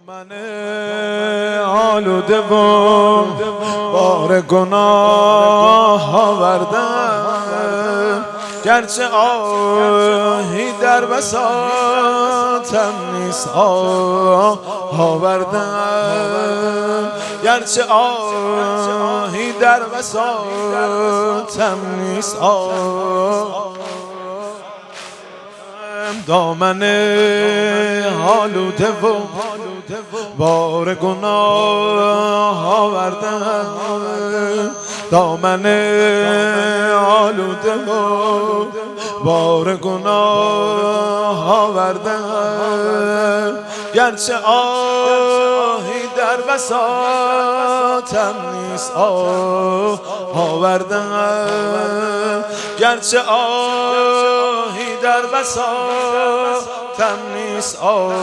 دامن آلوده و بار گناه آوردم، گرچه آهی در بساطم نیست آوردم، گرچه آهی در بساطم نیست دامن آلوده و بار گناه آوردم، دامن آلوده و بار گناه آوردم، گرچه آهی در بساطم نیست آوردم، گرچه آهی در بساطم نیست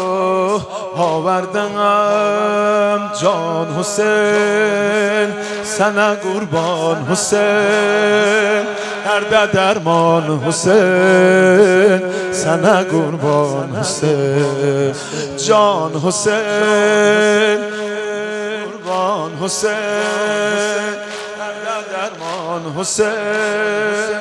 آوردم. جان حسین سنه قربان حسین، درد درمان حسین سنه قربان حسین، جان حسین قربان حسین، درد درمان حسین.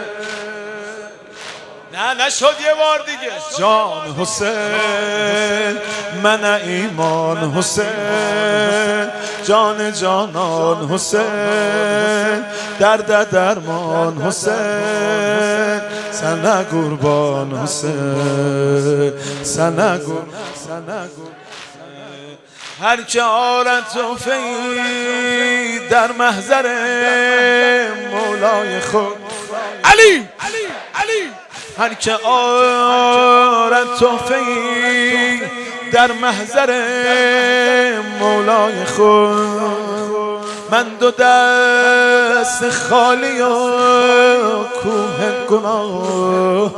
نه نشد یه بار دیگه. جان حسین من ایمان حسین، جان جانان حسین، درد درمان حسین سنه قربان حسین، سنه قربان. هر که آرد تحفه‌ای در محضر مولای خود علی، هر که آرد تحفه‌ای در محضر مولای خود، من دو دست خالی و کوه گناه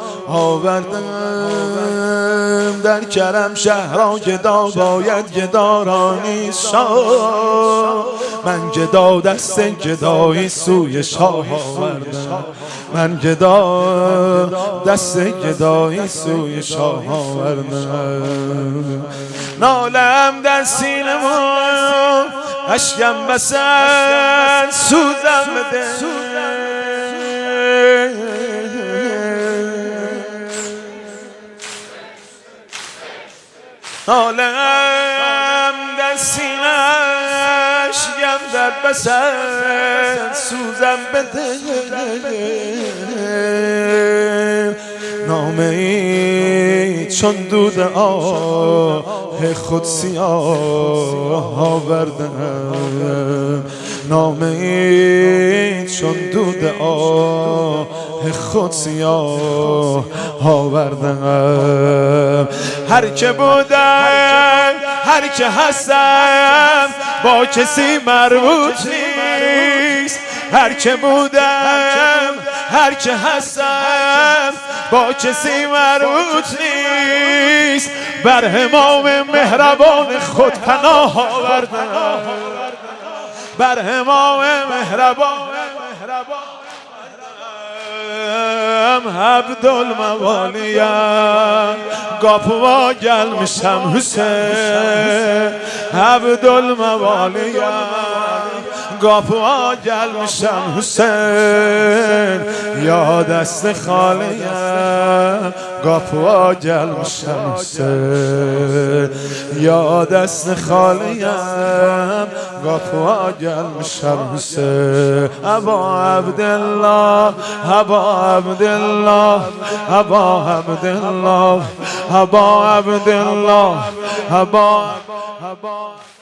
آوردم، در کرم شهرها گدا باید گدارانی شاه، من گدا دست گدایی سوی شاه آوردم، من گدا دست گدایی سوی شاه آوردم. نالم در سینه ما اشکم بسد سوزم بده، نالم در سینه اشکم در بسد سوزم بده، نامه ای چون دود آه خود سیاه آوردم، نامه ای چون دود آه خود سیاه آوردم. هر که بودم هر که هستم با کسی مربوط نیست، هر که بودم هر که هستم با کسی مربوط نیست، بر همام مهربان خود پناه آوردم، بر همام مهربان عبدالموالیم گاپوا gelmişem Hüseyin، عبدالموالیم گاپوا gelmişem Hüseyin، یا دست خالیم گاپوا gelmişem Hüseyin، یا دست خالیم گاپوا gelmişem Hüseyin. ابا عبدالله ابا عبدالله ابا عبدالله ابا عبدالله ابا